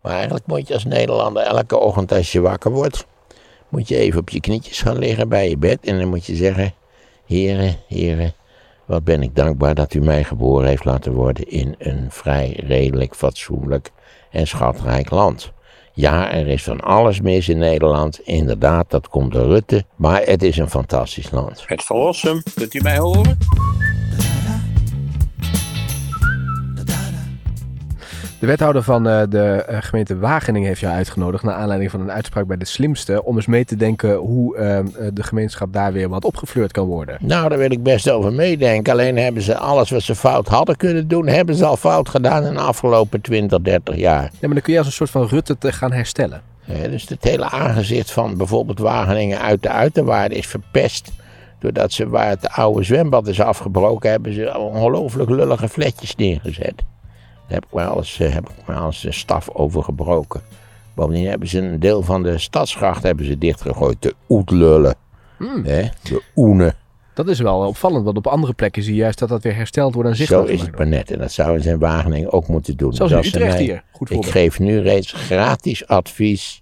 Maar eigenlijk moet je als Nederlander elke ochtend als je wakker wordt, moet je even op je knietjes gaan liggen bij je bed. En dan moet je zeggen, heren, wat ben ik dankbaar dat u mij geboren heeft laten worden in een vrij redelijk, fatsoenlijk en schatrijk land. Ja, er is van alles mis in Nederland. Inderdaad, dat komt door Rutte. Maar het is een fantastisch land. Het verlossen, kunt u mij horen? De wethouder van de gemeente Wageningen heeft jou uitgenodigd naar aanleiding van een uitspraak bij De Slimste om eens mee te denken hoe de gemeenschap daar weer wat opgefleurd kan worden. Nou, daar wil ik best over meedenken. Alleen hebben ze alles wat ze fout hadden kunnen doen, hebben ze al fout gedaan in de afgelopen 20, 30 jaar. Ja, maar dan kun je als een soort van Rutte te gaan herstellen. Dus het hele aangezicht van bijvoorbeeld Wageningen uit de uiterwaarden is verpest. Doordat ze waar het oude zwembad is afgebroken, hebben ze ongelooflijk lullige fletjes neergezet. Daar heb ik maar als staf over gebroken. Bovendien hebben ze een deel van de stadsgracht dichtgegooid. De oetlullen. De oenen. Dat is wel opvallend, want op andere plekken zie je juist dat weer hersteld wordt en zichtbaar Zo is het maar net. En dat zouden ze in Wageningen ook moeten doen. Zoals in Utrecht hier. Goed ik geef nu reeds gratis advies.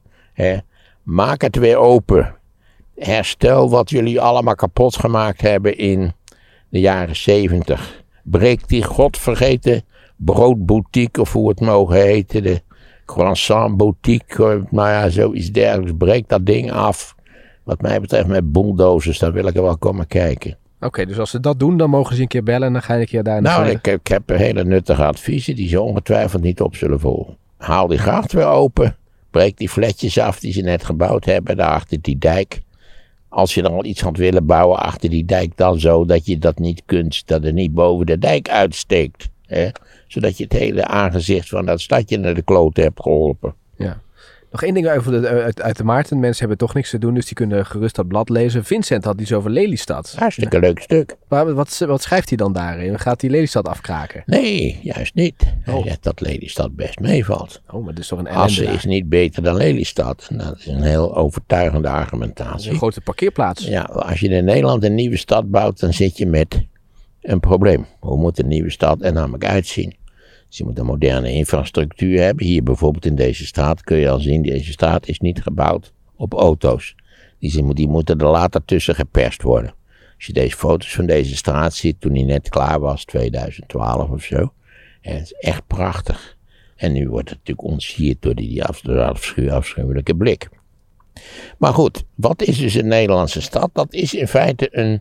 Maak het weer open. Herstel wat jullie allemaal kapot gemaakt hebben in de jaren 70. Breek die godvergeten broodboutique, of hoe het mogen heten, de croissant boutique, nou ja, zoiets dergelijks. Breek dat ding af. Wat mij betreft met bulldozers, dan wil ik er wel komen kijken. Oké, dus als ze dat doen, dan mogen ze een keer bellen en dan ga je een keer daar Nou, ik heb hele nuttige adviezen die ze ongetwijfeld niet op zullen volgen. Haal die gracht weer open. Breek die fletjes af die ze net gebouwd hebben, daar achter die dijk. Als je dan al iets had willen bouwen achter die dijk, dan zo dat je dat niet kunt, dat het niet boven de dijk uitsteekt. Zodat je het hele aangezicht van dat stadje naar de klote hebt geholpen. Ja. Nog één ding uit de Maarten. Mensen hebben toch niks te doen, dus die kunnen gerust dat blad lezen. Vincent had iets over Lelystad. Hartstikke leuk stuk. Maar wat schrijft hij dan daarin? Gaat hij Lelystad afkraken? Nee, juist niet. Hij zegt dat Lelystad best meevalt. Oh, maar dat is toch een ellende. Assen is niet beter dan Lelystad. En dat is een heel overtuigende argumentatie. Een grote parkeerplaats. Ja, als je in Nederland een nieuwe stad bouwt, dan zit je met een probleem. Hoe moet een nieuwe stad er namelijk uitzien? Dus je moet een moderne infrastructuur hebben. Hier bijvoorbeeld in deze straat kun je al zien, deze straat is niet gebouwd op auto's. Die moeten er later tussen geperst worden. Als je deze foto's van deze straat ziet, toen die net klaar was, 2012 of zo. En het is echt prachtig. En nu wordt het natuurlijk ontsierd door die afschuwelijke blik. Maar goed, wat is dus een Nederlandse stad? Dat is in feite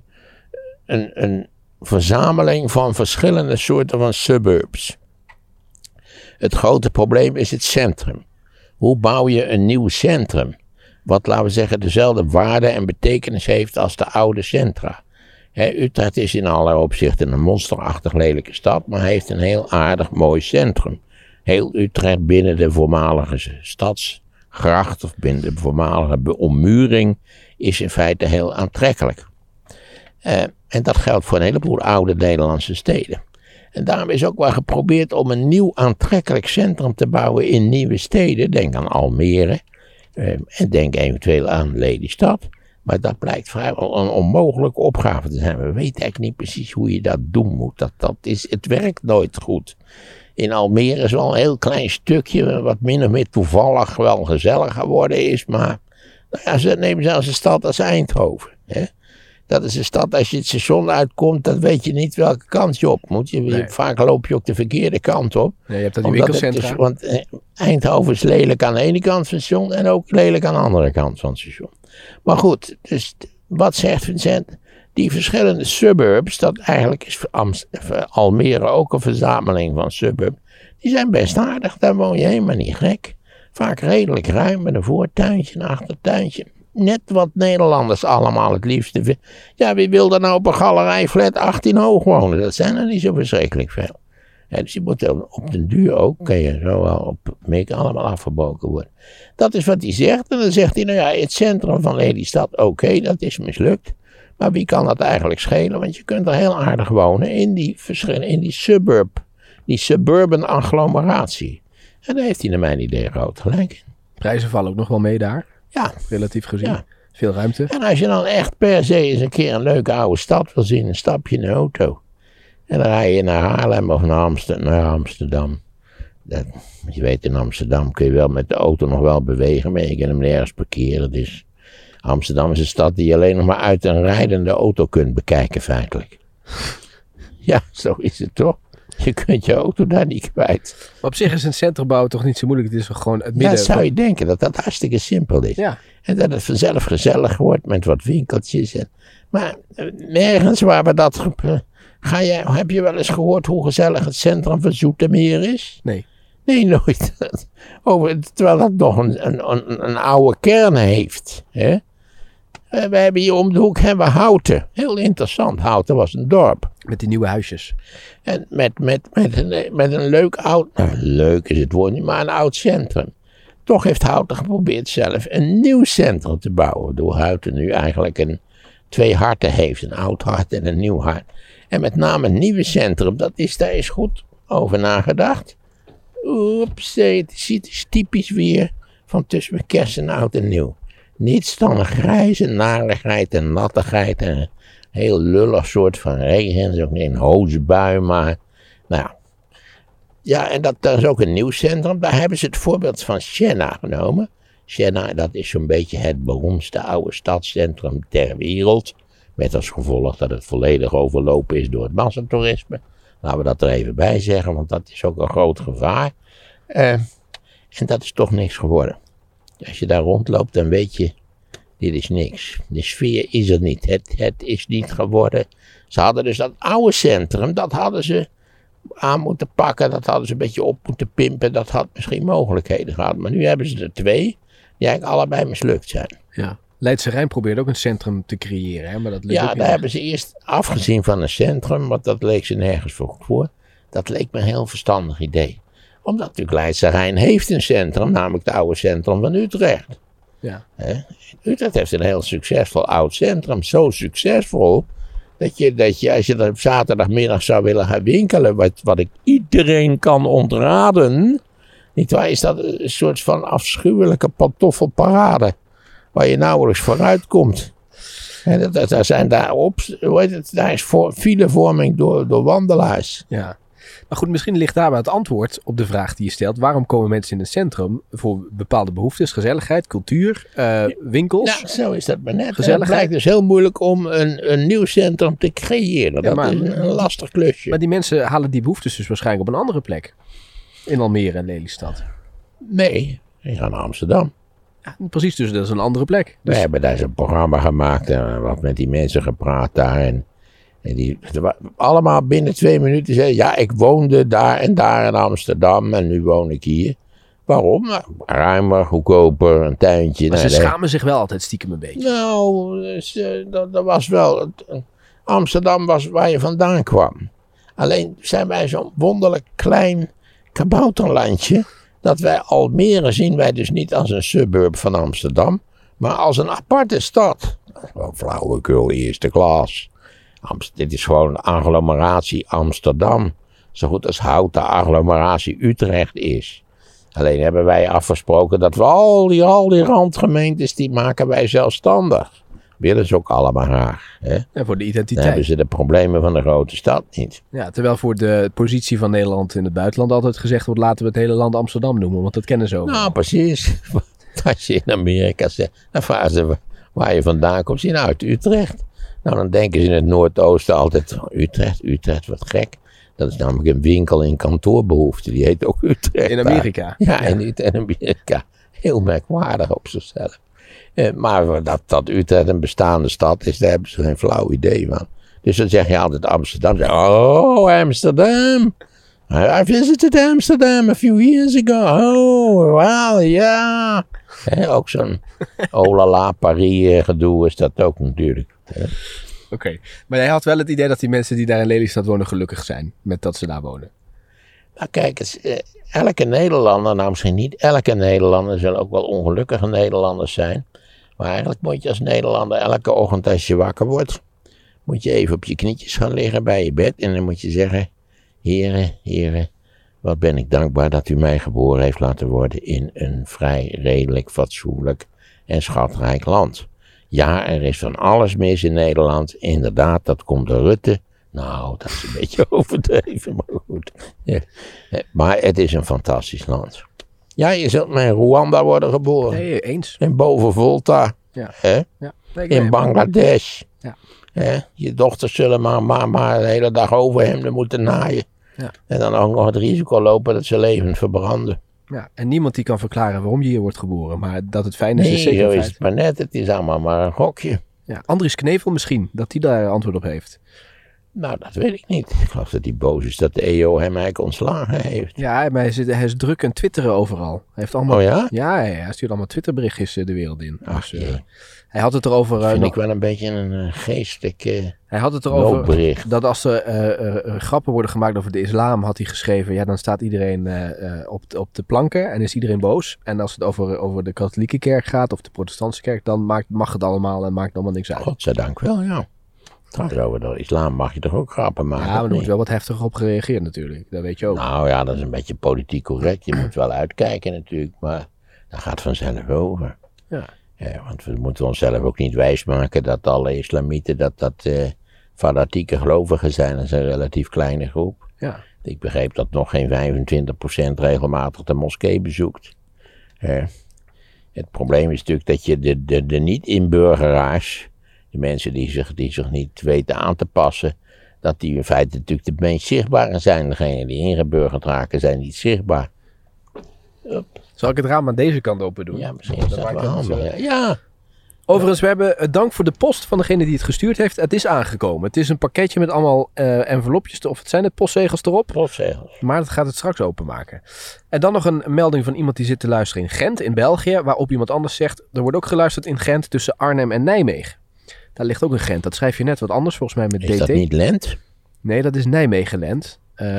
een verzameling van verschillende soorten van suburbs. Het grote probleem is het centrum. Hoe bouw je een nieuw centrum? Wat, laten we zeggen, dezelfde waarde en betekenis heeft als de oude centra. Utrecht is in allerlei opzichten een monsterachtig lelijke stad, maar heeft een heel aardig mooi centrum. Heel Utrecht binnen de voormalige stadsgracht of binnen de voormalige ommuring is in feite heel aantrekkelijk. En dat geldt voor een heleboel oude Nederlandse steden. En daarom is ook wel geprobeerd om een nieuw aantrekkelijk centrum te bouwen in nieuwe steden. Denk aan Almere en denk eventueel aan Lelystad. Maar dat blijkt vrijwel een onmogelijke opgave te zijn. We weten eigenlijk niet precies hoe je dat doen moet. Het werkt nooit goed. In Almere is wel een heel klein stukje wat min of meer toevallig wel gezellig geworden is. Maar nou ja, neem zelfs een stad als Eindhoven. Dat is een stad, als je het station uitkomt, dan weet je niet welke kant je op moet. Vaak loop je ook de verkeerde kant op. Nee, je hebt dat die winkelcentra. Want Eindhoven is lelijk aan de ene kant van het station en ook lelijk aan de andere kant van het station. Maar goed, dus wat zegt Vincent? Die verschillende suburbs, dat eigenlijk is Almere ook een verzameling van suburbs, die zijn best aardig, daar woon je helemaal niet gek. Vaak redelijk ruim met een voortuintje, een achtertuintje. Net wat Nederlanders allemaal het liefste vinden. Ja, wie wil er nou op een galerijflat 18 hoog wonen? Dat zijn er niet zo verschrikkelijk veel. Dus je moet op den duur ook, kan je zo wel op allemaal afgebroken worden. Dat is wat hij zegt. En dan zegt hij, nou ja, het centrum van Lelystad, oké, dat is mislukt. Maar wie kan dat eigenlijk schelen? Want je kunt er heel aardig wonen in die suburban agglomeratie. En daar heeft hij naar mijn idee groot gelijk in. Prijzen vallen ook nog wel mee daar. Ja. Relatief gezien. Ja. Veel ruimte. En als je dan echt per se eens een keer een leuke oude stad wil zien, dan stap je in de auto. En dan rij je naar Haarlem of naar Amsterdam. Je weet, in Amsterdam kun je wel met de auto nog wel bewegen, maar je kan hem nergens parkeren. Dus Amsterdam is een stad die je alleen nog maar uit een rijdende auto kunt bekijken, feitelijk. Ja, zo is het toch? Je kunt je auto daar niet kwijt. Maar op zich is een centrum bouwen toch niet zo moeilijk. Het is gewoon het midden. Ja, dat zou je denken, dat dat hartstikke simpel is. Ja. En dat het vanzelf gezellig wordt met wat winkeltjes. Maar nergens waar we dat... Heb je wel eens gehoord hoe gezellig het centrum van Zoetermeer is? Nee. Nee, nooit. Terwijl dat nog een oude kern heeft. Hè? We hebben hier om de hoek Houten. Heel interessant. Houten was een dorp. Met die nieuwe huisjes. En met een leuk oud... leuk is het woord niet, maar een oud centrum. Toch heeft Houten geprobeerd zelf een nieuw centrum te bouwen. Waardoor Houten nu eigenlijk twee harten heeft. Een oud hart en een nieuw hart. En met name het nieuwe centrum, daar is goed over nagedacht. Oeps, het is typisch weer van tussen kerst en oud en nieuw. Niets dan een grijze narigheid en nattigheid en een heel lullig soort van regen. Het is ook niet een hoosbui, maar nou ja, en dat is ook een nieuw centrum. Daar hebben ze het voorbeeld van Siena genomen. Siena, dat is zo'n beetje het beroemdste oude stadscentrum ter wereld. Met als gevolg dat het volledig overlopen is door het massatoerisme. Laten we dat er even bij zeggen, want dat is ook een groot gevaar. En dat is toch niks geworden. Als je daar rondloopt, dan weet je, dit is niks. De sfeer is er niet. Het is niet geworden. Ze hadden dus dat oude centrum, dat hadden ze aan moeten pakken. Dat hadden ze een beetje op moeten pimpen. Dat had misschien mogelijkheden gehad. Maar nu hebben ze er twee, die eigenlijk allebei mislukt zijn. Ja. Leidse Rijn probeerde ook een centrum te creëren, hè? Maar dat lukt ook niet. Daar hebben ze eerst afgezien van een centrum, want dat leek ze nergens voor. Dat leek me een heel verstandig idee. Omdat natuurlijk Leidse Rijn heeft een centrum, namelijk het oude centrum van Utrecht. Ja. Utrecht heeft een heel succesvol oud centrum. Zo succesvol dat je als je er op zaterdagmiddag zou willen gaan winkelen, wat ik iedereen kan ontraden, nietwaar, is dat een soort van afschuwelijke pantoffelparade. Waar je nauwelijks vooruit komt. En daar is filevorming door wandelaars. Ja. Maar goed, misschien ligt daarbij het antwoord op de vraag die je stelt. Waarom komen mensen in een centrum voor bepaalde behoeftes? Gezelligheid, cultuur, winkels? Ja, zo is dat maar net. Het blijkt dus heel moeilijk om een nieuw centrum te creëren. Dat is een lastig klusje. Maar die mensen halen die behoeftes dus waarschijnlijk op een andere plek. In Almere en Lelystad. Nee, die gaan naar Amsterdam. Ja, precies, dus dat is een andere plek. Dus... We hebben daar zo'n programma gemaakt en wat met die mensen gepraat daar. En die allemaal binnen 2 minuten zeiden, ja, ik woonde daar en daar in Amsterdam en nu woon ik hier. Waarom? Nou, ruimer, goedkoper, een tuintje. Maar ze schamen zich wel altijd stiekem een beetje. Nou, dat was wel... Amsterdam was waar je vandaan kwam. Alleen zijn wij zo'n wonderlijk klein kabouterlandje, dat wij Almere zien wij dus niet als een suburb van Amsterdam, maar als een aparte stad. Gewoon flauwekul, eerste klas. Dit is gewoon een agglomeratie Amsterdam. Zo goed als Houten agglomeratie Utrecht is. Alleen hebben wij afgesproken dat we al die randgemeentes, die maken wij zelfstandig. Willen ze ook allemaal graag. Hè? En voor de identiteit. Dan hebben ze de problemen van de grote stad niet. Ja, terwijl voor de positie van Nederland in het buitenland altijd gezegd wordt, laten we het hele land Amsterdam noemen, want dat kennen ze ook. Nou, precies. Als je in Amerika zegt, dan vragen ze waar je vandaan komt. Zie je uit Utrecht. Nou, dan denken ze in het Noordoosten altijd, Utrecht, wat gek. Dat is namelijk een winkel in kantoorbehoefte. Die heet ook Utrecht. In Amerika. Ja, in Amerika. Heel merkwaardig op zichzelf. Maar dat Utrecht een bestaande stad is, daar hebben ze geen flauw idee van. Dus dan zeg je altijd Amsterdam. Oh, Amsterdam. I visited Amsterdam a few years ago. Oh, well, ja. Ook zo'n olala Paris gedoe is dat ook natuurlijk. Oké, maar jij had wel het idee dat die mensen die daar in Lelystad wonen gelukkig zijn met dat ze daar wonen. Nou kijk, elke Nederlander, nou misschien niet elke Nederlander, er zullen ook wel ongelukkige Nederlanders zijn. Maar eigenlijk moet je als Nederlander elke ochtend als je wakker wordt, moet je even op je knietjes gaan liggen bij je bed. En dan moet je zeggen, heren, wat ben ik dankbaar dat u mij geboren heeft laten worden in een vrij redelijk, fatsoenlijk en schatrijk land. Ja, er is van alles mis in Nederland. Inderdaad, dat komt door Rutte. Nou, dat is een beetje overdreven, maar goed. Ja. Maar het is een fantastisch land. Ja, je zult maar in Rwanda worden geboren. Nee, eens. In boven Volta. Ja. Hè? Ja. Nee, In Bangladesh. Ja. Hè? Je dochters zullen maar de hele dag overhemden moeten naaien. Ja. En dan ook nog het risico lopen dat ze levend verbranden. Ja. En niemand die kan verklaren waarom je hier wordt geboren. Maar dat het fijn is, Nee, is zeker zo een is feit. het maar net. Het is allemaal maar een gokje. Ja. Andries Knevel misschien, dat hij daar antwoord op heeft. Nou, dat weet ik niet. Ik geloof dat hij boos is dat de EO hem eigenlijk ontslagen heeft. Ja, maar hij is druk en twitteren overal. Hij heeft allemaal, Oh ja? Ja, hij stuurt allemaal Twitterberichtjes de wereld in. Ach, Dus, jee. hij had het erover... Dat vind nog- ik wel een beetje een geestelijk hij had het erover noodbericht. dat als er grappen worden gemaakt over de islam, had hij geschreven, ja, dan staat iedereen op de planken en is iedereen boos. En als het over de katholieke kerk gaat of de protestantse kerk, dan mag het allemaal en maakt allemaal niks uit. Godzijdank wel, ja. Trouwens, over de islam mag je toch ook grappen maken? Ja, maar of er wordt niet? wel wat heftiger op gereageerd natuurlijk. Dat weet je ook. Nou ja, dat is een beetje politiek correct. Je moet wel uitkijken natuurlijk, maar dat gaat vanzelf over. Ja. Ja, want we moeten onszelf ook niet wijsmaken dat alle islamieten dat fanatieke gelovigen zijn. Dat is een relatief kleine groep. Ja. Ik begreep dat nog geen 25% regelmatig de moskee bezoekt. Het probleem is natuurlijk dat je de niet-inburgeraars, de mensen die zich niet weten aan te passen, dat die in feite natuurlijk de meest zichtbare zijn. Degenen die ingeburgerd raken zijn niet zichtbaar. Zal ik het raam aan deze kant open doen? Ja, misschien is dat maakt wel het, handig. Ja. Overigens, we hebben dank voor de post van degene die het gestuurd heeft. Het is aangekomen. Het is een pakketje met allemaal envelopjes, of het zijn het postzegels erop. Postzegels. Maar dat gaat het straks openmaken. En dan nog een melding van iemand die zit te luisteren in Gent, in België. Waarop iemand anders zegt, er wordt ook geluisterd in Gent tussen Arnhem en Nijmegen. Daar ligt ook een Gent. Dat schrijf je net wat anders, volgens mij met Is DT. dat niet Lent? Nee, dat is Nijmegen-Lent.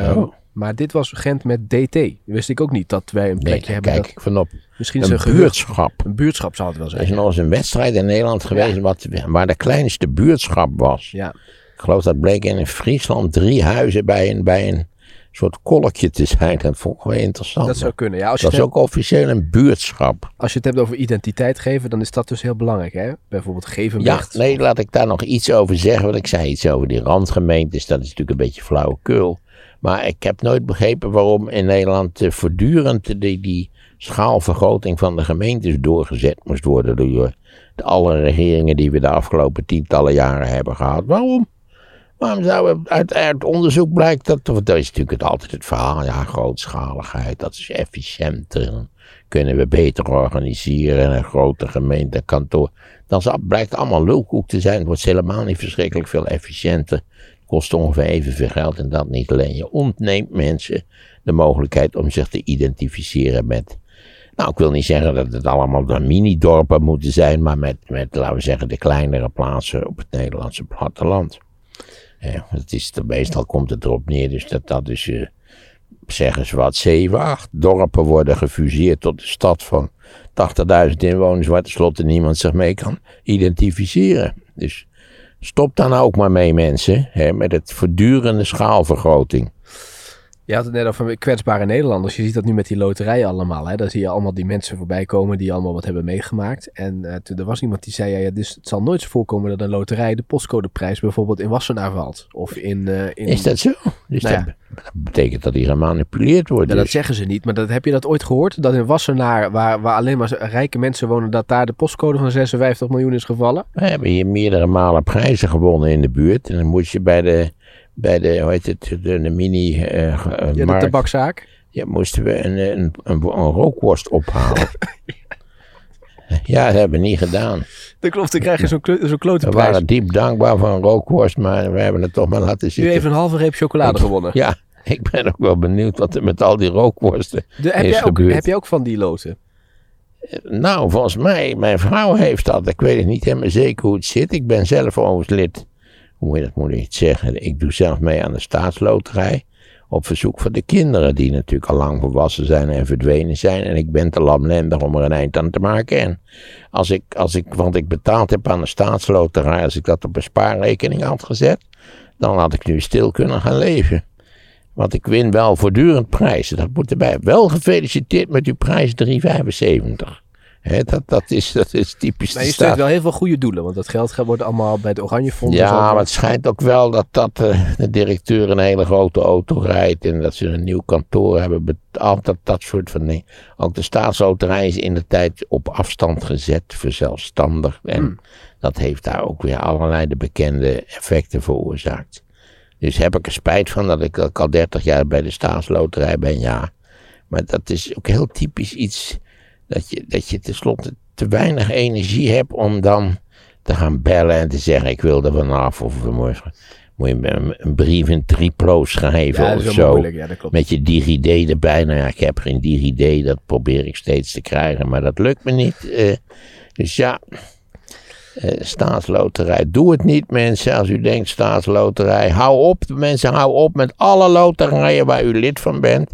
Maar dit was Gent met DT. Wist ik ook niet dat wij een Nee, plekje daar hebben. kijk Dat, ik vanop. misschien is het Een een gehuurd. buurtschap. Een buurtschap zal het wel Er is zijn. nog eens een wedstrijd in Nederland geweest waar de kleinste buurtschap was. Ja. Ik geloof dat bleek in Friesland 3 huizen bij een soort kolkje te zijn. Dat vond ik wel interessant. Dat zou kunnen. Ja, als je Dat is ook officieel een buurtschap. Als je het hebt over identiteit geven, dan is dat dus heel belangrijk. Hè? Bijvoorbeeld Ja, Gevenbecht. nee, laat ik daar nog iets over zeggen. Want ik zei iets over die randgemeentes. Dat is natuurlijk een beetje flauwekul. Maar ik heb nooit begrepen waarom in Nederland voortdurend die schaalvergroting van de gemeentes doorgezet moest worden. Door alle regeringen die we de afgelopen tientallen jaren hebben gehad. Waarom? Waarom zou uit onderzoek blijkt dat is natuurlijk altijd het verhaal, ja, grootschaligheid, dat is efficiënter, dan kunnen we beter organiseren, een grote gemeente, kantoor. Dan blijkt allemaal lulkoek te zijn, het wordt helemaal niet verschrikkelijk veel efficiënter, kost ongeveer evenveel geld en dat niet alleen. Je ontneemt mensen de mogelijkheid om zich te identificeren met, nou, ik wil niet zeggen dat het allemaal dan mini-dorpen moeten zijn, maar met, laten we zeggen, de kleinere plaatsen op het Nederlandse platteland. Ja, meestal komt het erop neer, dus dat is, zeggen ze wat, 7, 8 dorpen worden gefuseerd tot een stad van 80.000 inwoners, waar tenslotte niemand zich mee kan identificeren. Dus stop dan ook maar mee, mensen, met het voortdurende schaalvergroting. Je had het net over kwetsbare Nederlanders. Je ziet dat nu met die loterij allemaal. Hè? Daar zie je allemaal die mensen voorbij komen die allemaal wat hebben meegemaakt. En er was iemand die zei, dus het zal nooit zo voorkomen dat een loterij de postcodeprijs bijvoorbeeld in Wassenaar valt. Of in Is dat zo? Dus Nou dat betekent dat die gemanipuleerd wordt. Ja, dat Dus. zeggen ze niet, maar heb je dat ooit gehoord? Dat in Wassenaar, waar alleen maar rijke mensen wonen, dat daar de postcode van 56 miljoen is gevallen? We hebben hier meerdere malen prijzen gewonnen in de buurt. En dan moest je bij de hoe heet het, de mini De markt. tabakzaak. Ja, moesten we een rookworst ophalen. Ja, dat hebben we niet gedaan. Dat klopt, dan krijg je zo'n klote We prijs. waren diep dankbaar voor een rookworst, maar we hebben het toch maar laten Nu zitten. even een halve reep chocolade gewonnen. Ja, ik ben ook wel benieuwd wat er met al die rookworsten Heb is gebeurd. jij ook van die loten? Nou, volgens mij, mijn vrouw heeft dat. Ik weet het niet helemaal zeker hoe het zit. Ik ben zelf overigens lid. Hoe moet je het zeggen? Ik doe zelf mee aan de staatsloterij. Op verzoek van de kinderen, die natuurlijk al lang volwassen zijn en verdwenen zijn. En ik ben te lamlendig om er een eind aan te maken. En want ik betaald heb aan de staatsloterij, als ik dat op een spaarrekening had gezet, dan had ik nu stil kunnen gaan leven. Want ik win wel voortdurend prijzen. Dat moet erbij. Wel gefeliciteerd met uw prijs 3,75. Dat is typisch Maar de je steunt staat. wel heel veel goede doelen, want dat geld wordt allemaal bij het Oranje Fonds. Ja, maar het schijnt ook wel dat de directeur een hele grote auto rijdt en dat ze een nieuw kantoor hebben. Altijd dat soort van dingen. Ook de staatsloterij is in de tijd op afstand gezet, verzelfstandigd. En dat heeft daar ook weer allerlei de bekende effecten veroorzaakt. Dus heb ik er spijt van dat ik al 30 jaar bij de staatsloterij ben, ja. Maar dat is ook heel typisch iets dat je tenslotte te weinig energie hebt om dan te gaan bellen en te zeggen ik wil er vanaf. Of moet je een brief in triplo schrijven Ja, of dat is zo. moeilijk, ja, dat klopt. Met je DigiD erbij. Nou ja, ik heb geen DigiD, dat probeer ik steeds te krijgen, maar dat lukt me niet. Dus ja, staatsloterij. Doe het niet, mensen. Als u denkt staatsloterij, hou op. Mensen, hou op met alle loterijen waar u lid van bent.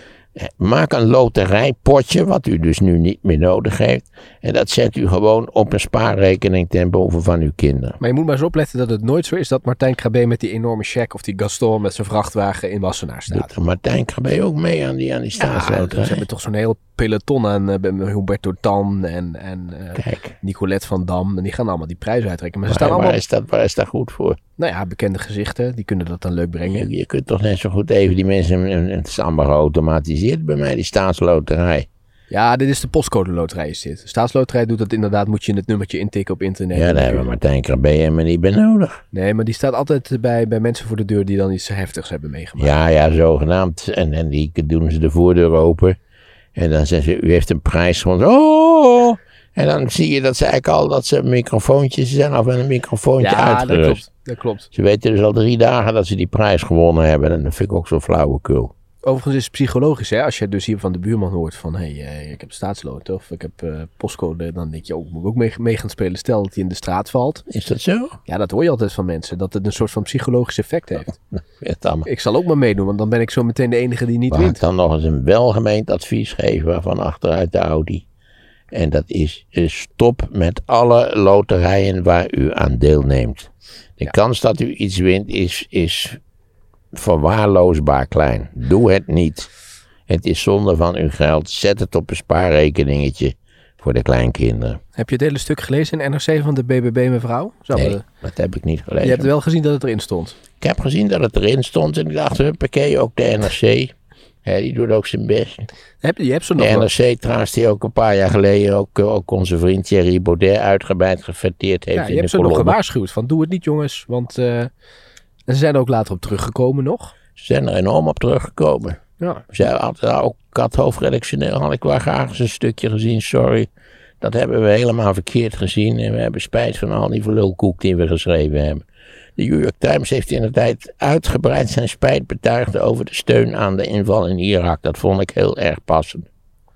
Maak een loterijpotje, wat u dus nu niet meer nodig heeft. En dat zet u gewoon op een spaarrekening ten behoeve van uw kinderen. Maar je moet maar eens opletten dat het nooit zo is dat Martijn Krabbe met die enorme cheque of die Gaston met zijn vrachtwagen in Wassenaar staat. Doet Martijn Krabbe ook mee aan die staatsloterij? Ze hebben toch zo'n heel peloton aan Humberto Tan en Kijk. Nicolette van Dam. En die gaan allemaal die prijzen uitrekenen. Maar ze Waar, staan allemaal, waar is dat goed voor? nou ja, bekende gezichten. Die kunnen dat dan leuk brengen. Je kunt toch net zo goed even die mensen, het is allemaal geautomatiseerd bij mij, die staatsloterij. Ja, dit is de postcode loterij is dit. De staatsloterij doet dat inderdaad, moet je het nummertje intikken op internet. Ja, daar hebben we Martijn Krabbe helemaal niet bij nodig. Nee, maar die staat altijd bij mensen voor de deur die dan iets heftigs hebben meegemaakt. Ja, zogenaamd. En die doen ze de voordeur open. En dan zeggen ze, u heeft een prijs gewonnen. Oh! En dan zie je dat ze eigenlijk al dat ze microfoontjes zijn of een microfoontje uitgerust. Dat klopt. Ze weten dus al 3 dagen dat ze die prijs gewonnen hebben. En dat vind ik ook zo flauwekul. Overigens is het psychologisch, hè? Als je dus hier van de buurman hoort van, ik heb staatsloten of ik heb postcode, dan denk je, moet ik ook mee gaan spelen. Stel dat hij in de straat valt. Is dat zo? Ja, dat hoor je altijd van mensen, dat het een soort van psychologisch effect heeft. Het allemaal. Ik zal ook maar meedoen, want dan ben ik zo meteen de enige die niet Mag ik wint. dan nog eens een welgemeend advies geven van achteruit de Audi? En dat is, stop met alle loterijen waar u aan deelneemt. De kans dat u iets wint is verwaarloosbaar klein. Doe het niet. Het is zonde van uw geld. Zet het op een spaarrekeningetje voor de kleinkinderen. Heb je het hele stuk gelezen in NRC van de BBB mevrouw? Nee, dat heb ik niet gelezen. Je hebt wel gezien dat het erin stond. Ik heb gezien dat het erin stond en ik dacht, huppakee, ook de NRC. Die doet ook zijn best. Je hebt zo nog De wel. NRC trouwens, die ook een paar jaar geleden ook onze vriend Thierry Baudet uitgebreid gefeteerd heeft Ja, in je de hebt ze nog kolommen. gewaarschuwd van doe het niet jongens, want en ze zijn er ook later op teruggekomen nog. Ze zijn er enorm op teruggekomen. Ja. Ik had hoofdredactioneel, had ik wel graag eens een stukje gezien, sorry. Dat hebben we helemaal verkeerd gezien en we hebben spijt van al die verlulkoek die we geschreven hebben. De New York Times heeft in de tijd uitgebreid zijn spijt betuigd over de steun aan de inval in Irak. Dat vond ik heel erg passend.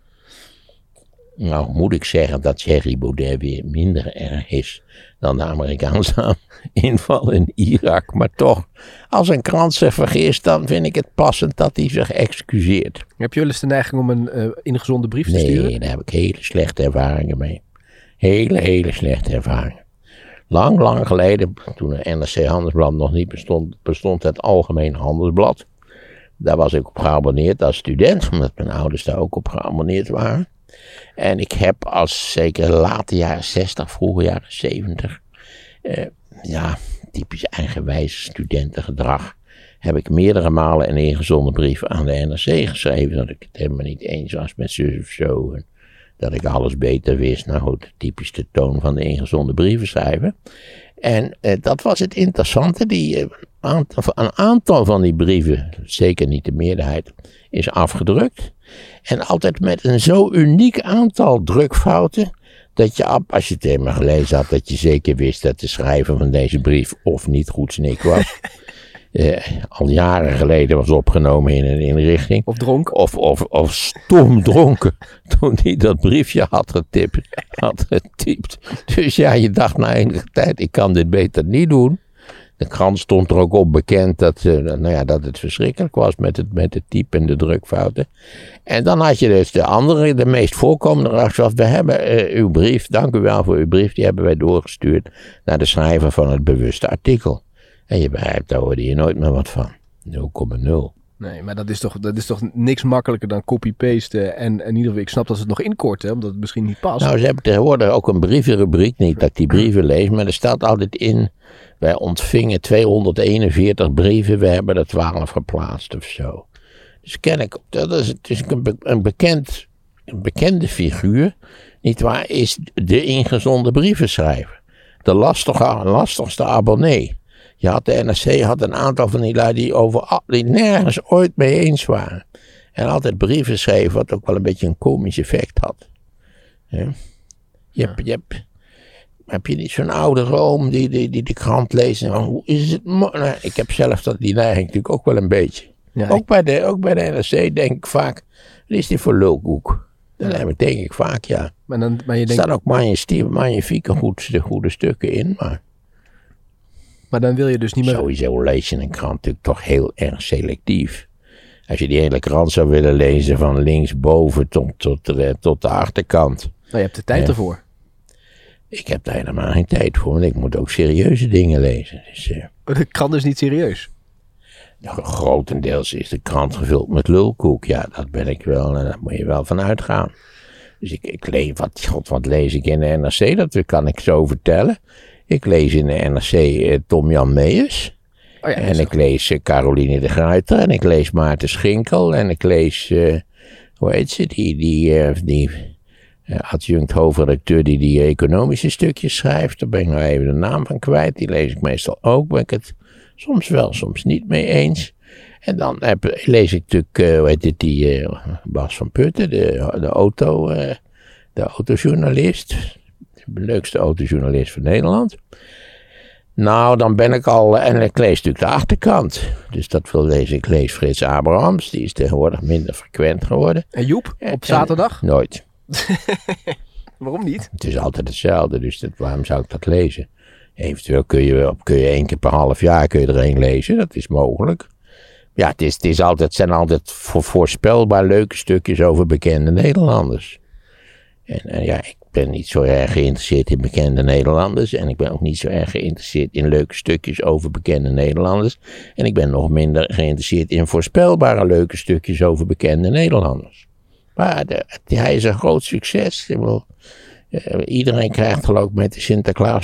Nou moet ik zeggen dat Thierry Baudet weer minder erg is dan de Amerikaanse inval in Irak. Maar toch, als een krant zich vergist, dan vind ik het passend dat hij zich excuseert. Heb je wel eens de neiging om een ingezonde brief te sturen? Nee, daar heb ik hele slechte ervaringen mee. Hele slechte ervaringen. Lang geleden, toen het NRC Handelsblad nog niet bestond het Algemeen Handelsblad. Daar was ik op geabonneerd als student, omdat mijn ouders daar ook op geabonneerd waren. En ik heb als zeker late jaren 60, vroege jaren 70, typisch eigenwijs studentengedrag, heb ik meerdere malen een ingezonden brief aan de NRC geschreven, dat ik het helemaal niet eens was met zus of zo. En dat ik alles beter wist. Nou goed, typisch de toon van de ingezonden brieven schrijven. En dat was het interessante. Een aantal van die brieven, zeker niet de meerderheid, is afgedrukt. En altijd met een zo uniek aantal drukfouten, dat je, als je het helemaal gelezen had, dat je zeker wist dat de schrijver van deze brief of niet goed snik was. Al jaren geleden was opgenomen in een inrichting. Of dronk. Of stom dronken toen hij dat briefje had getypt. Dus ja, je dacht na enige tijd, ik kan dit beter niet doen. De krant stond er ook op bekend dat het verschrikkelijk was met het type en de drukfouten. En dan had je dus de meest voorkomende reactie. We hebben uw brief, dank u wel voor uw brief, die hebben wij doorgestuurd naar de schrijver van het bewuste artikel. En je begrijpt, daar hoorde je nooit meer wat van. 0,0. Nee, maar dat is toch niks makkelijker dan copy-pasten. En in ieder geval, ik snap dat ze het nog inkorten, omdat het misschien niet past. Nou, ze hebben tegenwoordig ook een brievenrubriek. Niet dat ik die brieven lees, maar er staat altijd in. Wij ontvingen 241 brieven, we hebben er 12 geplaatst of zo. Dus dat is een bekende figuur, nietwaar, is de ingezonden brievenschrijver. De lastigste abonnee. De NRC had een aantal van die lui die nergens ooit mee eens waren. En altijd brieven schreven, wat ook wel een beetje een komisch effect had. Ja. Heb je niet zo'n oude room die de krant leest en hoe is het? Nou, ik heb zelf die neiging natuurlijk ook wel een beetje. Ja, ook bij de NRC denk ik vaak, wat is dit voor lulkoek? Dan denk ik vaak, ja. Maar je er staan ook magnifieke goede stukken in, maar dan wil je dus niet meer... Sowieso lees je een krant natuurlijk toch heel erg selectief. Als je die hele krant zou willen lezen van linksboven tot de achterkant. Maar je hebt de tijd ervoor. Ik heb daar helemaal geen tijd voor, want ik moet ook serieuze dingen lezen. Dus, de krant is niet serieus? Grotendeels is de krant gevuld met lulkoek. Ja, dat ben ik wel en daar moet je wel van uitgaan. Dus ik lees, wat lees ik in de NRC? Dat kan ik zo vertellen. Ik lees in de NRC Tom-Jan Meijers. Oh ja, en ik lees Caroline de Gruyter. En ik lees Maarten Schinkel. En ik lees, hoe heet ze, die adjunct hoofdredacteur die economische stukjes schrijft. Daar ben ik nou even de naam van kwijt. Die lees ik meestal ook. Ben ik het soms wel, soms niet mee eens. En dan lees ik natuurlijk, die Bas van Putten, de autojournalist. De leukste autojournalist van Nederland. Nou, dan ben ik al... En ik lees natuurlijk de achterkant. Dus dat wil lezen. Ik lees Frits Abrahams. Die is tegenwoordig minder frequent geworden. En Joep? Op zaterdag? Nooit. Waarom niet? Het is altijd hetzelfde. Dus waarom zou ik dat lezen? Eventueel kun je 1 keer per half jaar er één lezen. Dat is mogelijk. Ja, het zijn altijd voorspelbaar leuke stukjes over bekende Nederlanders. En ja, ik ben niet zo erg geïnteresseerd in bekende Nederlanders. En ik ben ook niet zo erg geïnteresseerd in leuke stukjes over bekende Nederlanders. En ik ben nog minder geïnteresseerd in voorspelbare leuke stukjes over bekende Nederlanders. Maar hij is een groot succes. Iedereen krijgt geloof ik met de Sinterklaas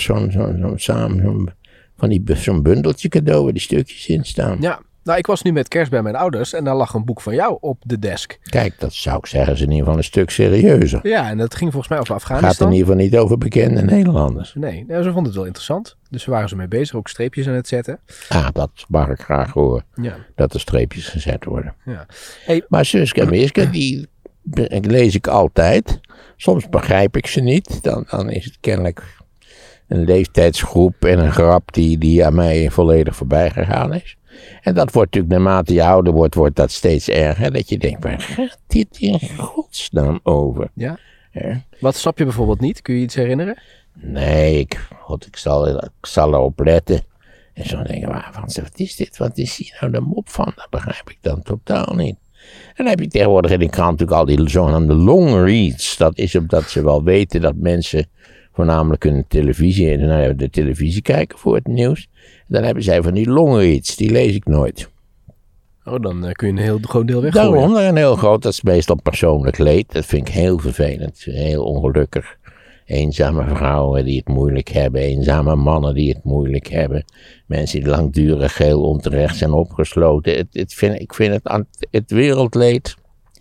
zo'n bundeltje cadeau waar die stukjes in staan. Ja. Nou, ik was nu met kerst bij mijn ouders en daar lag een boek van jou op de desk. Kijk, dat zou ik zeggen is in ieder geval een stuk serieuzer. Ja, en dat ging volgens mij over Afghanistan. Gaat in ieder geval niet over bekende Nederlanders. Nee, ze vonden het wel interessant. Dus ze waren ze mee bezig, ook streepjes aan het zetten. Ah, dat mag ik graag horen. Ja. Dat er streepjes gezet worden. Ja. Hey. Maar Suske en Wiske, die lees ik altijd. Soms begrijp ik ze niet. Dan is het kennelijk een leeftijdsgroep en een grap die aan mij volledig voorbij gegaan is. En dat wordt natuurlijk, naarmate je ouder wordt dat steeds erger. Dat je denkt, waar gaat dit in godsnaam over? Ja? Wat snap je bijvoorbeeld niet? Kun je iets herinneren? Nee, ik zal erop letten. En zo denken, wat is dit? Wat is hier nou de mop van? Dat begrijp ik dan totaal niet. En dan heb je tegenwoordig in de krant natuurlijk al die zogenaamde long reads. Dat is omdat ze wel weten dat mensen voornamelijk de televisie kijken voor het nieuws. Dan hebben zij van die long reads, die lees ik nooit. Oh, dan kun je een heel groot deel weggooien. Daaronder een heel groot, dat is meestal persoonlijk leed. Dat vind ik heel vervelend, heel ongelukkig. Eenzame vrouwen die het moeilijk hebben, eenzame mannen die het moeilijk hebben. Mensen die langdurig heel onterecht zijn opgesloten. Ik vind het wereldleed,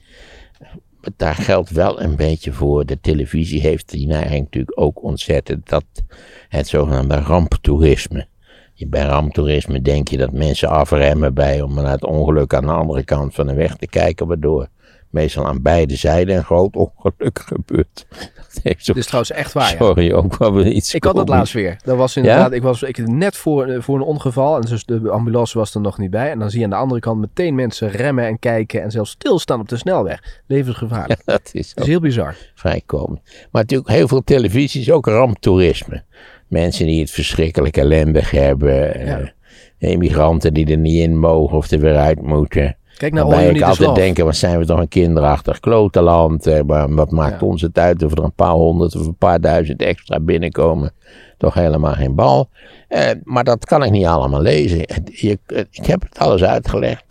daar geldt wel een beetje voor. De televisie heeft die neiging natuurlijk ook ontzettend, dat het zogenaamde ramptoerisme. Bij ramptoerisme denk je dat mensen afremmen om naar het ongeluk aan de andere kant van de weg te kijken, waardoor meestal aan beide zijden een groot ongeluk gebeurt. Dat is trouwens echt waar, sorry, ook wel weer iets. Ik had dat laatst weer. Dat was inderdaad, ik net voor een ongeval en dus de ambulance was er nog niet bij. En dan zie je aan de andere kant meteen mensen remmen en kijken en zelfs stilstaan op de snelweg. Levensgevaarlijk. Ja, dat is heel bizar. Vrijkomen. Maar natuurlijk heel veel televisie is ook ramptoerisme. Mensen die het verschrikkelijk ellendig hebben. Immigranten die er niet in mogen of er weer uit moeten. Kijk naar waarbij ik altijd denk, wat zijn we toch een kinderachtig klotenland. Wat maakt ons het uit of er een paar honderd of een paar duizend extra binnenkomen. Toch helemaal geen bal. Maar dat kan ik niet allemaal lezen. Ik heb het alles uitgelegd.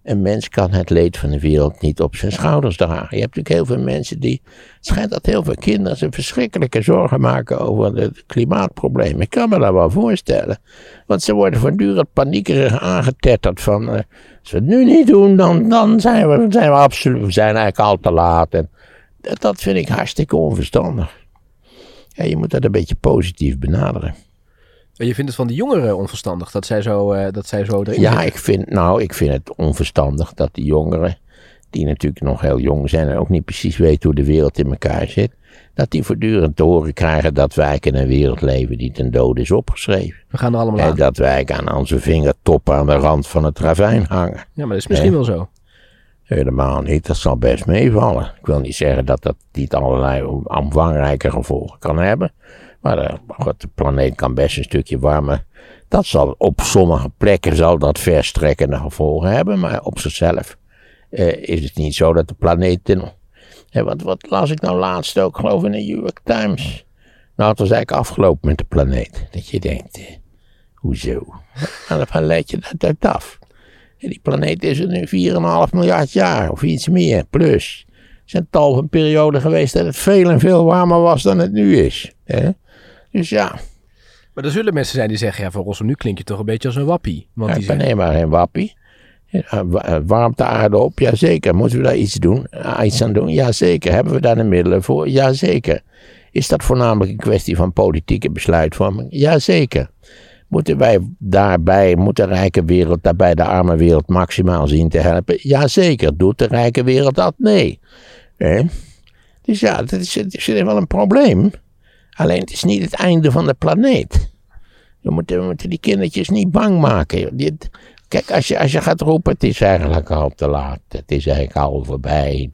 Een mens kan het leed van de wereld niet op zijn schouders dragen. Je hebt natuurlijk heel veel mensen het schijnt dat heel veel kinderen zich verschrikkelijke zorgen maken over het klimaatprobleem. Ik kan me dat wel voorstellen. Want ze worden voortdurend paniekerig aangetetterd van, als we het nu niet doen, dan zijn we eigenlijk al te laat. En dat vind ik hartstikke onverstandig. Ja, je moet dat een beetje positief benaderen. En je vindt het van de jongeren onverstandig dat zij zo erin Ja, zitten? ik vind het onverstandig dat die jongeren, die natuurlijk nog heel jong zijn en ook niet precies weten hoe de wereld in elkaar zit, dat die voortdurend te horen krijgen dat wij in een wereld leven die ten dode is opgeschreven. We gaan er allemaal En aan. dat wij aan onze vingertoppen aan de rand van het ravijn hangen. Ja, maar dat is misschien wel zo. Helemaal niet, dat zal best meevallen. Ik wil niet zeggen dat dat niet allerlei omvangrijke gevolgen kan hebben. Maar de planeet kan best een stukje warmer. Dat zal op sommige plekken verstrekkende gevolgen hebben. Maar op zichzelf is het niet zo dat de planeet... Wat las ik nou laatst ook, geloof in de New York Times. Nou, het was eigenlijk afgelopen met de planeet. Dat je denkt, hoezo? Waar leid je dat uit af? Die planeet is er nu 4,5 miljard jaar of iets meer, plus. Er zijn tal van perioden geweest dat het veel en veel warmer was dan het nu is. Hè? Dus ja. Maar er zullen mensen zijn die zeggen, ja, voor Rossum, nu klink je toch een beetje als een wappie. Want die Nee, maar geen wappie. Warmte aarde op, jazeker. Moeten we daar iets aan doen? Jazeker. Hebben we daar de middelen voor? Jazeker. Is dat voornamelijk een kwestie van politieke besluitvorming? Jazeker. Moet de rijke wereld daarbij de arme wereld maximaal zien te helpen? Jazeker. Doet de rijke wereld dat? Nee. Dus ja, het is wel een probleem. Alleen het is niet het einde van de planeet. We moeten die kindertjes niet bang maken. Kijk, als je gaat roepen, het is eigenlijk al te laat. Het is eigenlijk al voorbij.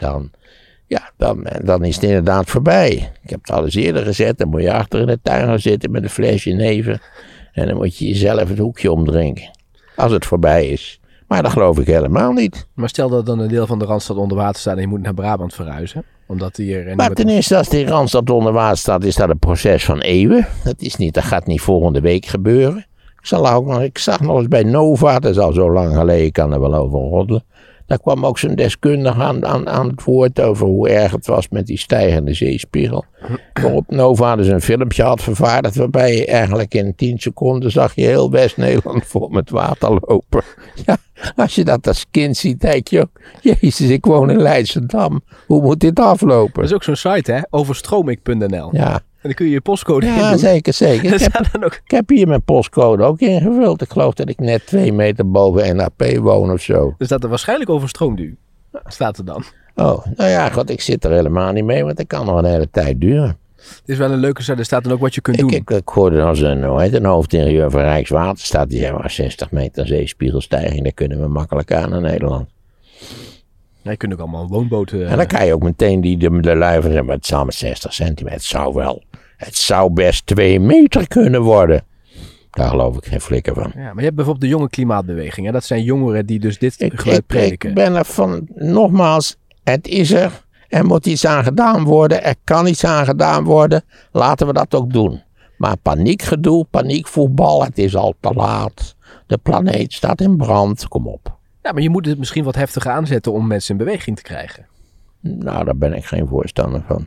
Dan is het inderdaad voorbij. Ik heb het al eens eerder gezet. Dan moet je achter in de tuin gaan zitten met een flesje neven. En dan moet je jezelf het hoekje omdrinken. Als het voorbij is. Maar dat geloof ik helemaal niet. Maar stel dat dan een deel van de Randstad onder water staat en je moet naar Brabant verhuizen. Omdat hier... Maar ten eerste, als die Randstad onder water staat, is dat een proces van eeuwen. Dat gaat niet volgende week gebeuren. Ik zag nog eens bij Nova, dat is al zo lang geleden, ik kan er wel over roddelen. Daar kwam ook zo'n deskundige aan het woord over hoe erg het was met die stijgende zeespiegel. Waarop Nova dus een filmpje had vervaardigd waarbij je eigenlijk in 10 seconden zag je heel West-Nederland vol met water lopen. Ja, als je dat als kind ziet, denk je ook, jezus, ik woon in Leidschendam. Hoe moet dit aflopen? Dat is ook zo'n site, hè? Overstromik.nl. Ja. En dan kun je je postcode in doen. Ja, zeker. Ik heb hier mijn postcode ook ingevuld. Ik geloof dat ik net 2 meter boven NAP woon of zo. Dus dat er waarschijnlijk overstroomd staat er dan. Oh, nou ja, god, ik zit er helemaal niet mee, want dat kan nog een hele tijd duren. Het is wel een leuke site, er staat dan ook wat je kunt doen. Ik hoorde als een hoofdingenieur van Rijkswaterstaat, die zei maar 60 meter zeespiegelstijging, daar kunnen we makkelijk aan in Nederland. Ja, je kunt ook allemaal woonboten... En dan kan je ook meteen de lui van zeggen, maar het zal met 60 centimeter, het zou best 2 meter kunnen worden. Daar geloof ik geen flikker van. Ja, maar je hebt bijvoorbeeld de jonge klimaatbeweging. Hè? Dat zijn jongeren die dus dit geluid prediken. Ik ben er van, nogmaals, het is er. Er moet iets aan gedaan worden. Er kan iets aan gedaan worden. Laten we dat ook doen. Maar paniekgedoe, paniekvoetbal, het is al te laat. De planeet staat in brand. Kom op. Ja, maar je moet het misschien wat heftiger aanzetten om mensen in beweging te krijgen. Nou, daar ben ik geen voorstander van.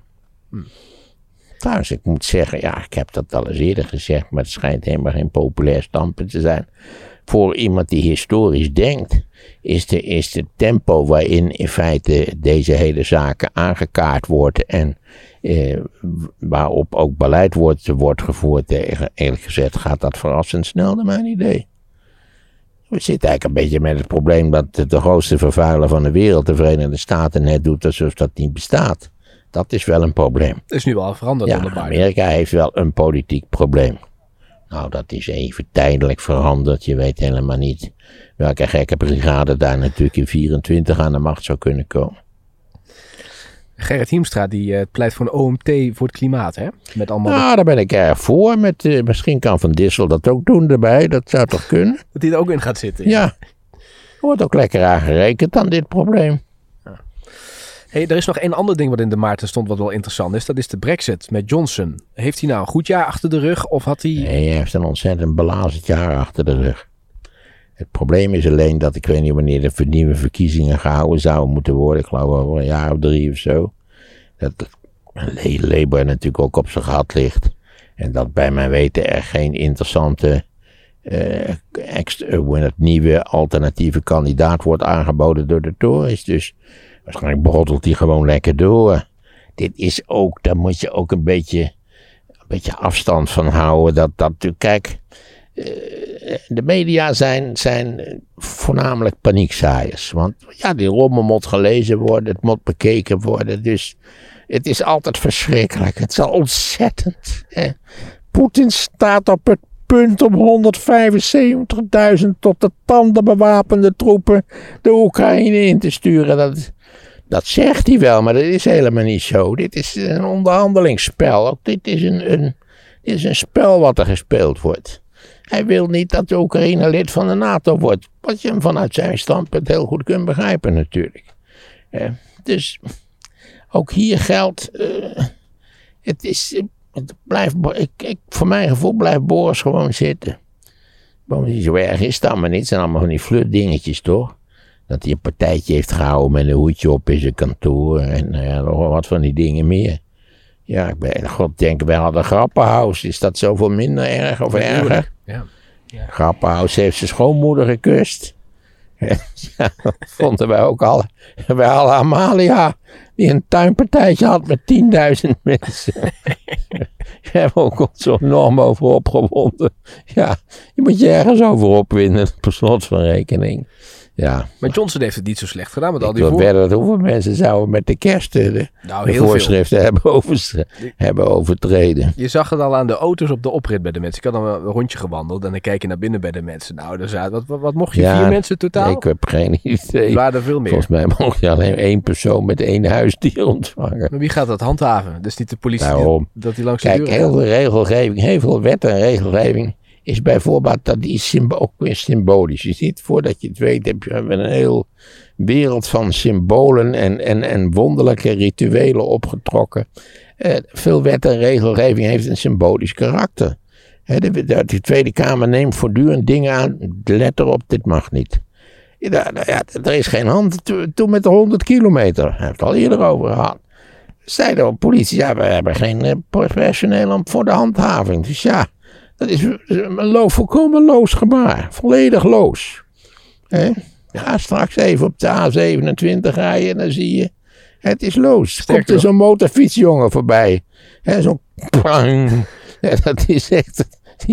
Trouwens, ik moet zeggen, ja, ik heb dat al eens eerder gezegd, maar het schijnt helemaal geen populair standpunt te zijn. Voor iemand die historisch denkt, is het tempo waarin in feite deze hele zaken aangekaart wordt en waarop ook beleid wordt gevoerd, eerlijk gezegd gaat dat verrassend snel naar mijn idee. We zitten eigenlijk een beetje met het probleem dat de grootste vervuiler van de wereld, de Verenigde Staten, net doet alsof dat niet bestaat. Dat is wel een probleem. Dat is nu wel veranderd onder Biden. Amerika heeft wel een politiek probleem. Nou, dat is even tijdelijk veranderd. Je weet helemaal niet welke gekke brigade daar natuurlijk in 24 aan de macht zou kunnen komen. Gerrit Hiemstra die pleit voor een OMT voor het klimaat, hè? Met allemaal daar ben ik erg voor. Misschien kan Van Dissel dat ook doen erbij. Dat zou toch kunnen? Dat hij er ook in gaat zitten. Ja. Er wordt ook lekker aangerekend aan dit probleem. Hey, er is nog één ander ding wat in de Maarten stond wat wel interessant is. Dat is de Brexit met Johnson. Heeft hij nou een goed jaar achter de rug of had hij... Nee, hij heeft een ontzettend belazerd jaar achter de rug. Het probleem is alleen dat ik weet niet wanneer de nieuwe verkiezingen gehouden zouden moeten worden. Ik geloof over een jaar of 3 of zo. Dat Labour natuurlijk ook op zijn gat ligt. En dat bij mijn weten er geen interessante het nieuwe alternatieve kandidaat wordt aangeboden door de Tories. Dus waarschijnlijk broddelt hij gewoon lekker door. Dit is ook, daar moet je ook een beetje afstand van houden. Kijk, de media zijn voornamelijk paniekzaaiers. Want ja, die rommel moet gelezen worden, het moet bekeken worden. Dus het is altijd verschrikkelijk. Het is al ontzettend. Poetin staat op het punt om 175.000 tot de tanden bewapende troepen de Oekraïne in te sturen. Dat zegt hij wel, maar dat is helemaal niet zo. Dit is een onderhandelingsspel. Ook dit is een spel wat er gespeeld wordt. Hij wil niet dat de Oekraïne lid van de NATO wordt. Wat je hem vanuit zijn standpunt heel goed kunt begrijpen natuurlijk. Dus ook hier geldt... voor mijn gevoel blijft Boris gewoon zitten. Zo erg is het allemaal niet. Het zijn allemaal van die flutdingetjes toch? Dat hij een partijtje heeft gehouden met een hoedje op in zijn kantoor. En nog wat van die dingen meer. Ja, God denk wij hadden een Grappenhuis. Is dat zoveel minder erg of erger? Ja. Grappenhuis heeft zijn schoonmoeder gekust. Ja, dat vonden wij ook al. Wij hadden Amalia, die een tuinpartijtje had met 10.000 mensen. Daar hebben we ook ons zo enorm over opgewonden. Ja, je moet je ergens over opwinden, per slot van rekening. Ja. Maar Johnson heeft het niet zo slecht gedaan met al Ik die wil wedden dat hoeveel mensen zouden met de kerst de voorschriften hebben overtreden. Je zag het al aan de auto's op de oprit bij de mensen. Ik had dan een rondje gewandeld en dan kijk je naar binnen bij de mensen. Nou, wat mocht je? 4 mensen totaal? Ik heb geen idee. Er waren er veel meer. Volgens mij mocht je alleen 1 persoon met 1 huisdier ontvangen. Maar wie gaat dat handhaven? Dus niet de politie dat die langs de deur gaat? Heel veel regelgeving, heel veel wet en regelgeving is bijvoorbeeld dat die ook weer symbolisch. Je ziet, voordat je het weet, heb je een heel wereld van symbolen en wonderlijke rituelen opgetrokken. Veel wet en regelgeving heeft een symbolisch karakter. De Tweede Kamer neemt voortdurend dingen aan. Let erop, dit mag niet. Er is geen hand toe met de 100 kilometer. Hij heeft het al eerder over gehad. Zei de politie, ja, we hebben geen personeel voor de handhaving. Dus ja, dat is een volkomen loos gebaar. Volledig loos. Ga straks even op de A27 rijden en dan zie je, het is loos. Komt er zo'n motorfietsjongen voorbij. Zo'n prang. Dat is echt...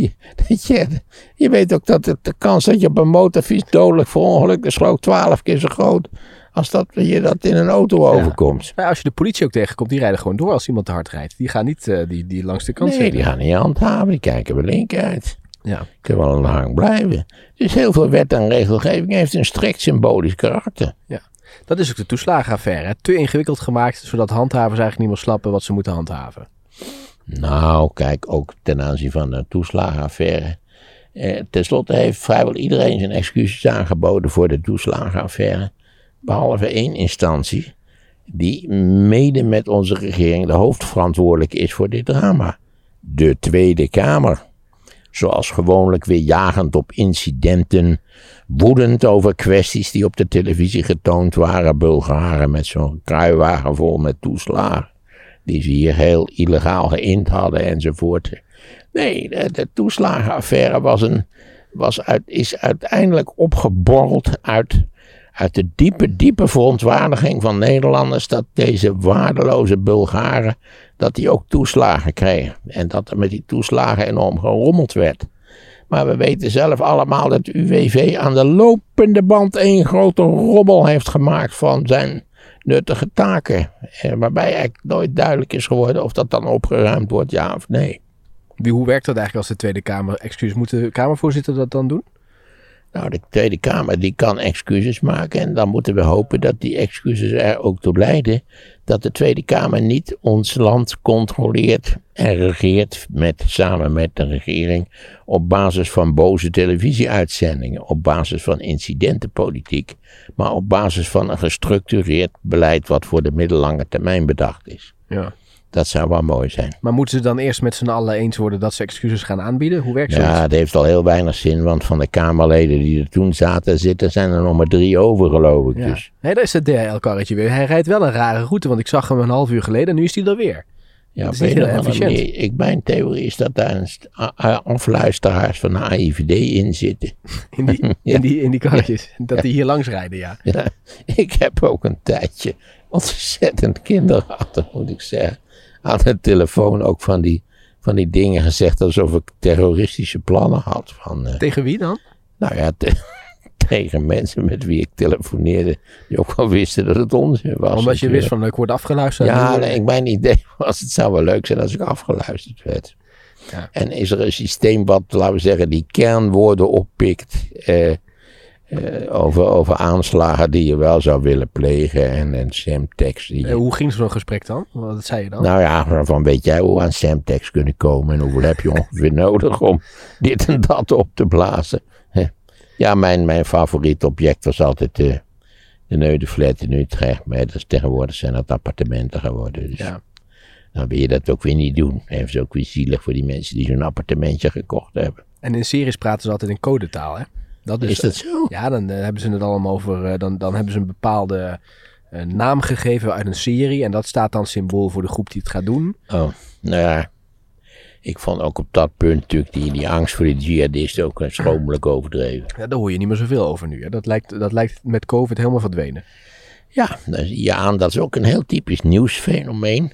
Je weet ook dat de kans dat je op een motorfiets dodelijk verongelukt is geloof ik 12 keer zo groot als dat je dat in een auto overkomt. Maar als je de politie ook tegenkomt, die rijden gewoon door als iemand te hard rijdt. Die gaan niet die langs de kant zitten. Die gaan niet handhaven, die kijken wel linker uit. Ja. Kunnen wel lang blijven. Dus heel veel wet en regelgeving heeft een strikt symbolisch karakter. Ja. Dat is ook de toeslagenaffaire. Te ingewikkeld gemaakt, zodat handhavers eigenlijk niet meer snappen wat ze moeten handhaven. Nou, kijk, ook ten aanzien van de toeslagenaffaire. Ten slotte heeft vrijwel iedereen zijn excuses aangeboden voor de toeslagenaffaire. Behalve 1 instantie, die mede met onze regering de hoofdverantwoordelijke is voor dit drama. De Tweede Kamer. Zoals gewoonlijk weer jagend op incidenten, woedend over kwesties die op de televisie getoond waren. Bulgaren met zo'n kruiwagen vol met toeslagen. Die ze hier heel illegaal geïnd hadden enzovoort. Nee, de toeslagenaffaire is uiteindelijk opgeborreld uit de diepe verontwaardiging van Nederlanders dat deze waardeloze Bulgaren, dat die ook toeslagen kregen. En dat er met die toeslagen enorm gerommeld werd. Maar we weten zelf allemaal dat de UWV aan de lopende band 1 grote rommel heeft gemaakt van zijn nuttige taken. Waarbij eigenlijk nooit duidelijk is geworden of dat dan opgeruimd wordt, ja of nee. Hoe werkt dat eigenlijk als de Tweede Kamer excuses? Moet de Kamervoorzitter dat dan doen? Nou, de Tweede Kamer die kan excuses maken en dan moeten we hopen dat die excuses er ook toe leiden dat de Tweede Kamer niet ons land controleert en regeert samen met de regering op basis van boze televisieuitzendingen, op basis van incidentenpolitiek, maar op basis van een gestructureerd beleid wat voor de middellange termijn bedacht is. Ja. Dat zou wel mooi zijn. Maar moeten ze dan eerst met z'n allen eens worden dat ze excuses gaan aanbieden? Hoe werkt zoiets? Ja, het heeft al heel weinig zin, want van de Kamerleden die er toen zitten, zijn er nog maar 3 over, geloof ik. Ja. Dus. Nee, daar is het DHL-karretje weer. Hij rijdt wel een rare route, want ik zag hem een half uur geleden en nu is hij er weer. Ja, dat is niet heel efficiënt. Mijn theorie is dat daar afluisteraars van de AIVD in zitten. In die karretjes. Dat die hier langs rijden, ja. Ja, ik heb ook een tijdje ontzettend kinderachtig, moet ik zeggen, aan de telefoon ook van die dingen gezegd alsof ik terroristische plannen had. Tegen wie dan? Nou ja, tegen mensen met wie ik telefoneerde, die ook wel wisten dat het onzin was. Omdat je wist van, ik word afgeluisterd. Ja, mijn idee was, het zou wel leuk zijn als ik afgeluisterd werd. Ja. En is er een systeem wat, laten we zeggen, die kernwoorden oppikt over aanslagen die je wel zou willen plegen en Semtex. Hoe ging zo'n gesprek dan? Wat zei je dan? Nou ja, van weet jij hoe we aan Semtex kunnen komen en hoeveel heb je ongeveer nodig om dit en dat op te blazen? Ja, mijn favoriet object was altijd de Neudenflat in Utrecht. Maar tegenwoordig zijn dat appartementen geworden. Dus ja. Dan wil je dat ook weer niet doen. En het is ook weer zielig voor die mensen die zo'n appartementje gekocht hebben. En in series praten ze altijd in codetaal, hè? Is dat zo? Ja, dan hebben ze het allemaal over. Dan hebben ze een bepaalde naam gegeven uit een serie. En dat staat dan symbool voor de groep die het gaat doen. Oh, nou ja. Ik vond ook op dat punt natuurlijk die angst voor de jihadisten ook schromelijk overdreven. Ja, daar hoor je niet meer zoveel over nu. Hè? Dat lijkt met COVID helemaal verdwenen. Ja, dan zie je aan. Dat is ook een heel typisch nieuwsfenomeen.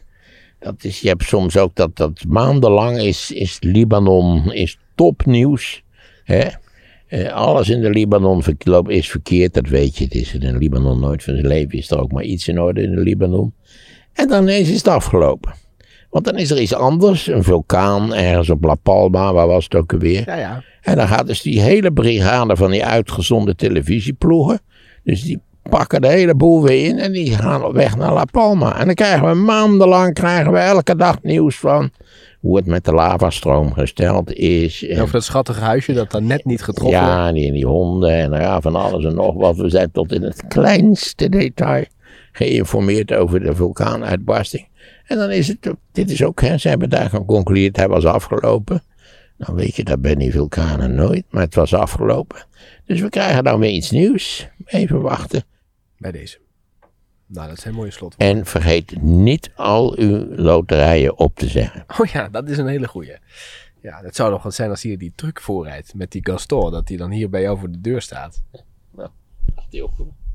Je hebt soms ook dat maandenlang is Libanon topnieuws. Hè? Alles in de Libanon is verkeerd, dat weet je. Het is in Libanon nooit van zijn leven. Is er ook maar iets in orde in de Libanon. En dan ineens is het afgelopen. Want dan is er iets anders. Een vulkaan ergens op La Palma. Waar was het ook alweer? Ja. En dan gaat dus die hele brigade van die uitgezonden televisieploegen. Dus die pakken de hele boel weer in. En die gaan op weg naar La Palma. En dan krijgen we maandenlang elke dag nieuws van hoe het met de lavastroom gesteld is. En over dat schattige huisje dat dan net niet getroffen werd. Ja, die honden en van alles en nog wat. We zijn tot in het kleinste detail geïnformeerd over de vulkaanuitbarsting. En dan is het, dit is ook, ze hebben daar geconcludeerd, hij was afgelopen. Nou weet je, dat bij die vulkanen nooit, maar het was afgelopen. Dus we krijgen dan weer iets nieuws. Even wachten. Bij deze. Nou, dat zijn mooie slotwoorden. En vergeet niet al uw loterijen op te zeggen. Oh ja, dat is een hele goeie. Ja, dat zou nog wat zijn als hier die truck voorrijdt met die Gaston, dat die dan hier bij jou voor de deur staat. Nou, als die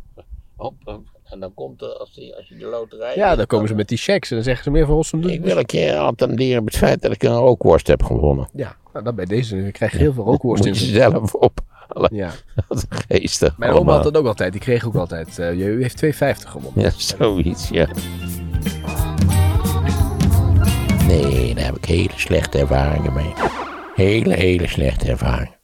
op. En dan komt er, als je de loterij... Ja, dan komen ze met die checks en dan zeggen ze meer van Rossum. Ik wil een keer attenderen op het feit dat ik een rookworst heb gewonnen. Ja, nou, dan bij deze. Je krijgt heel veel rookworst in. Moet je zelf ophalen. Ja. Dat is geestig. Mijn oma had dat ook altijd. Die kreeg ook altijd. U heeft 2,50 gewonnen. Ja, zoiets, ja. Nee, daar heb ik hele slechte ervaringen mee. Hele slechte ervaringen.